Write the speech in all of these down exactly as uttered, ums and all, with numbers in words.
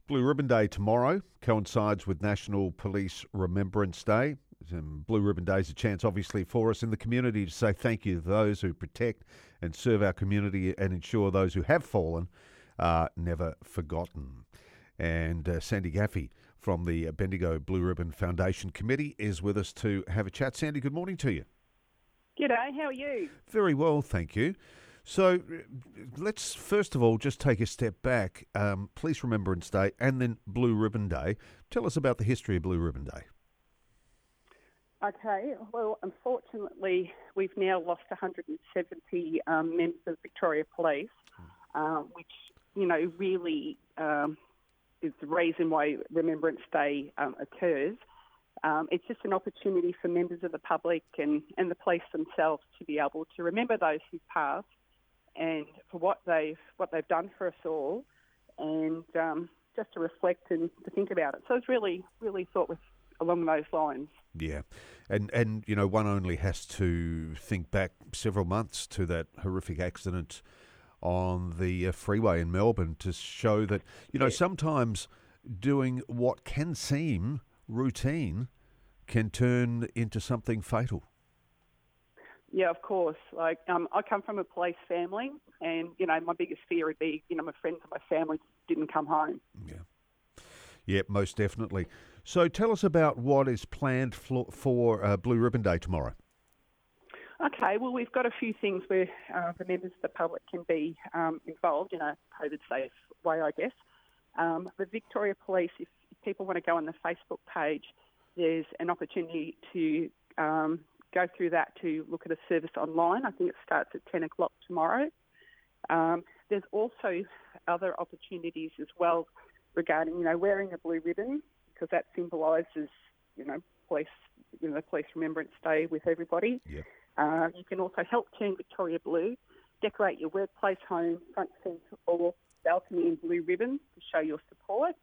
Blue Ribbon Day tomorrow coincides with National Police Remembrance Day. And Blue Ribbon Day is a chance, obviously, for us in the community to say thank you to those who protect and serve our community and ensure those who have fallen are never forgotten. And uh, Sandy Gaffey from the Bendigo Blue Ribbon Foundation Committee is with us to have a chat. Sandy, good morning to you. G'day, how are you? Very well, thank you. So let's first of all just take a step back. Um, Police Remembrance Day and then Blue Ribbon Day. Tell us about the history of Blue Ribbon Day. Okay, well, unfortunately, we've now lost one hundred seventy um, members of Victoria Police, uh, which, you know, really um, is the reason why Remembrance Day um, occurs. Um, it's just an opportunity for members of the public and, and the police themselves to be able to remember those who've passed and for what they've what they've done for us all, and um, just to reflect and to think about it. So it's really, really thought with along those lines. Yeah, and and you know, one only has to think back several months to that horrific accident on the uh, freeway in Melbourne to show that, you know, Yeah. sometimes doing what can seem routine can turn into something fatal. Yeah, of course. Like, um, I come from a police family, and, you know, my biggest fear would be, you know, my friends and my family didn't come home. Yeah. Yeah, most definitely. So tell us about what is planned for, for uh, Blue Ribbon Day tomorrow. Okay, well, we've got a few things where uh, the members of the public can be um, involved in a COVID-safe way, I guess. Um, the Victoria Police, if people want to go on the Facebook page, there's an opportunity to um, go through that to look at a service online. I think it starts at ten o'clock tomorrow. Um, there's also other opportunities as well regarding, you know, wearing a blue ribbon, because that symbolises, you know, police, you know, the Police Remembrance Day with everybody. Yep. Uh, you can also help turn Victoria blue, decorate your workplace, home, front fence or balcony in blue ribbon to show your support.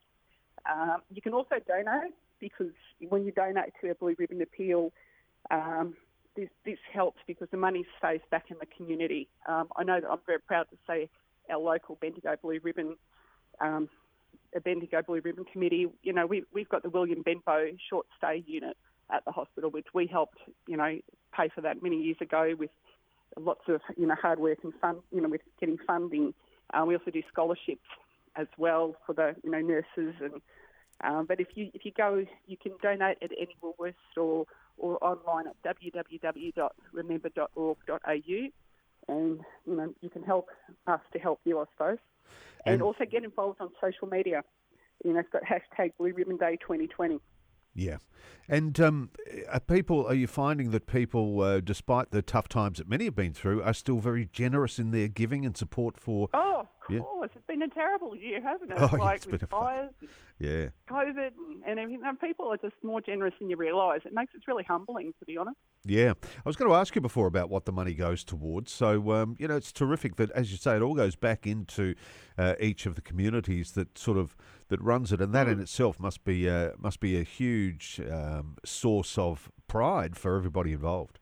Um, you can also donate, because when you donate to a Blue Ribbon Appeal, um, this, this helps because the money stays back in the community. Um, I know that I'm very proud to say our local Bendigo Blue Ribbon, um, a Bendigo Blue Ribbon Committee, you know, we, we've got the William Benbow short stay unit at the hospital, which we helped, you know, pay for that many years ago with lots of, you know, hard work and fun, you know, with getting funding. Uh, we also do scholarships as well for the, you know, nurses. And um, but if you if you go, you can donate at any Woolworths store or online at w w w dot remember dot org dot a u, and you know, you can help us to help you, I suppose. And, and also get involved on social media. You know, it's got hashtag Blue Ribbon Day twenty twenty. Yeah. And um, are people, are you finding that people, uh, despite the tough times that many have been through, are still very generous in their giving and support for... Oh, of Yeah. course. It's been a terrible year, hasn't it? Oh, yeah, like it's been with a fun- fires, Yeah. COVID and, and everything. And people are just more generous than you realise. It makes it really humbling, to be honest. Yeah. I was going to ask you before about what the money goes towards. So, um, you know, it's terrific that, as you say, it all goes back into uh, each of the communities that sort of, that runs it. And that Mm. in itself must be, uh, must be a huge um, source of pride for everybody involved.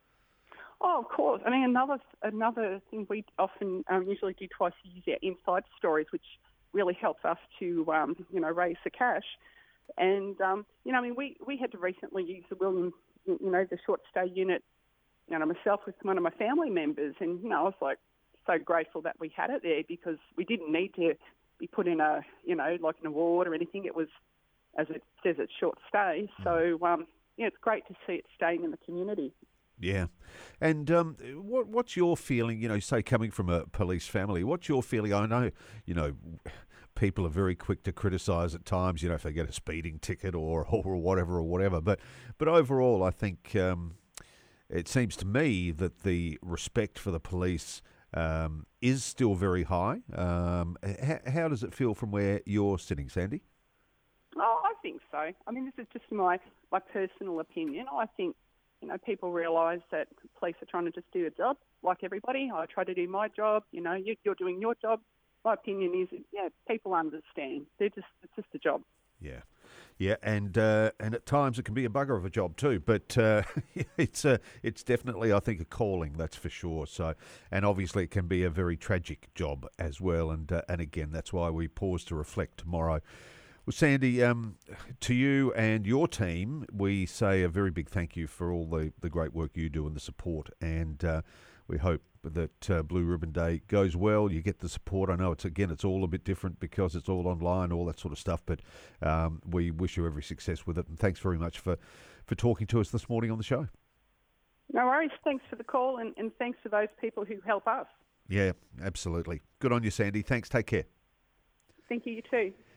Oh, of course. I mean, another another thing we often um, usually do twice a year is our inside stories, which really helps us to, um, you know, raise the cash. And, um, you know, I mean, we, we had to recently use the William, you know, the short stay unit, you know, myself with one of my family members. And, you know, I was like so grateful that we had it there, because we didn't need to be put in a, you know, like an award or anything. It was, as it says, it's short stay. So, um, yeah, it's great to see it staying in the community. Yeah. And um, what what's your feeling, you know, say coming from a police family, what's your feeling? I know, you know, people are very quick to criticise at times, you know, if they get a speeding ticket or, or whatever or whatever. But, but overall, I think um, it seems to me that the respect for the police um, is still very high. Um, how, how does it feel from where you're sitting, Sandy? Oh, I think so. I mean, this is just my, my personal opinion. I think, you know, people realise that police are trying to just do a job like everybody. I try to do my job. You know, you, you're doing your job. My opinion is, yeah, people understand. They're just, it's just a job. Yeah. Yeah, and uh, and at times it can be a bugger of a job too, but uh, it's a it's definitely, I think, a calling, that's for sure. So, and obviously it can be a very tragic job as well, and uh, and again that's why we pause to reflect tomorrow. Well, Sandy, um, to you and your team, we say a very big thank you for all the, the great work you do and the support, and uh, we hope that uh, Blue Ribbon Day goes well. You get the support. I know it's again, it's all a bit different because it's all online, all that sort of stuff. But um, we wish you every success with it, and thanks very much for, for talking to us this morning on the show. No worries. Thanks for the call, and, and thanks to those people who help us. Yeah, absolutely. Good on you, Sandy. Thanks. Take care. Thank you. You too.